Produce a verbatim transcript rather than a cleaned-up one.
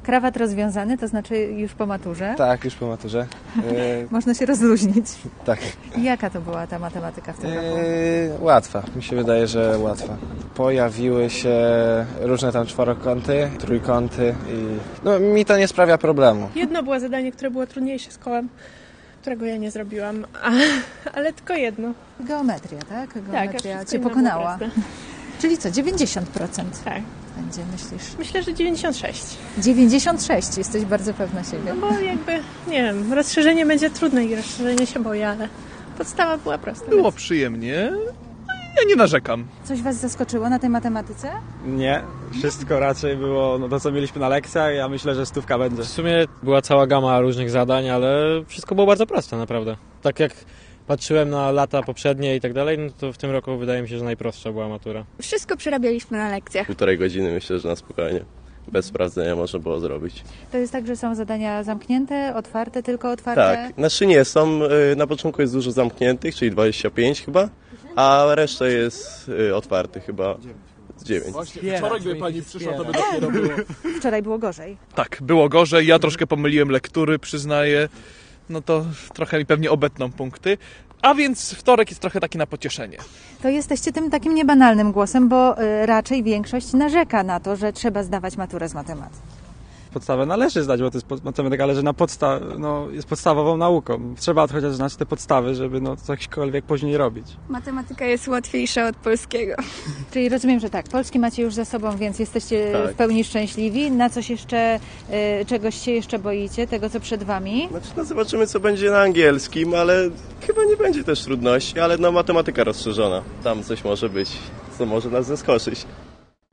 Krawat rozwiązany, to znaczy już po maturze? Tak, już po maturze. Yy, Można się rozluźnić. tak. Jaka to była ta matematyka w tym roku? Yy, łatwa, mi się wydaje, że łatwa. Pojawiły się różne tam czworokąty, trójkąty i no, mi to nie sprawia problemu. Jedno było zadanie, które było trudniejsze z kołem, którego ja nie zrobiłam, a, ale tylko jedno. Geometria, tak? Geometria tak, cię pokonała. Czyli co, dziewięćdziesiąt procent Tak. będzie, myślisz? Myślę, że dziewięćdziesiąt sześć. dziewięćdziesiąt sześć, jesteś bardzo pewna siebie. No bo jakby, nie wiem, rozszerzenie będzie trudne i rozszerzenie się boję, ale podstawa była prosta. Było więc... przyjemnie. Ja nie narzekam. Coś was zaskoczyło na tej matematyce? Nie, wszystko raczej było no to, co mieliśmy na lekcjach. Ja myślę, że stówka będzie. W sumie była cała gama różnych zadań, ale wszystko było bardzo proste, naprawdę. Tak jak patrzyłem na lata poprzednie i tak dalej, no to w tym roku wydaje mi się, że najprostsza była matura. Wszystko przerabialiśmy na lekcjach. Półtorej godziny myślę, że na spokojnie. Bez sprawdzenia można było zrobić. To jest tak, że są zadania zamknięte, otwarte, tylko otwarte? Tak, znaczy nie, są, na początku jest dużo zamkniętych, czyli dwadzieścia pięć chyba, a reszta jest otwartych chyba dziewięć. Właśnie wczoraj, gdy pani przyszła, to by dopiero było. Wczoraj było gorzej. Tak, było gorzej. Ja troszkę pomyliłem lektury, przyznaję. No to trochę mi pewnie obetną punkty. A więc wtorek jest trochę taki na pocieszenie. To jesteście tym takim niebanalnym głosem, bo y, raczej większość narzeka na to, że trzeba zdawać maturę z matematyki. Podstawę należy zdać, bo to jest pod, matematyka leży na podsta- no, jest podstawową nauką. Trzeba chociaż znać te podstawy, żeby no, cokolwiek później robić. Matematyka jest łatwiejsza od polskiego. Czyli rozumiem, że tak, polski macie już za sobą, więc jesteście Tak. w pełni szczęśliwi. Na coś jeszcze, y, czegoś się jeszcze boicie, tego co przed wami? Znaczy, no zobaczymy, co będzie na angielskim, ale chyba nie będzie też trudności, ale no matematyka rozszerzona. Tam coś może być, co może nas zaskoczyć.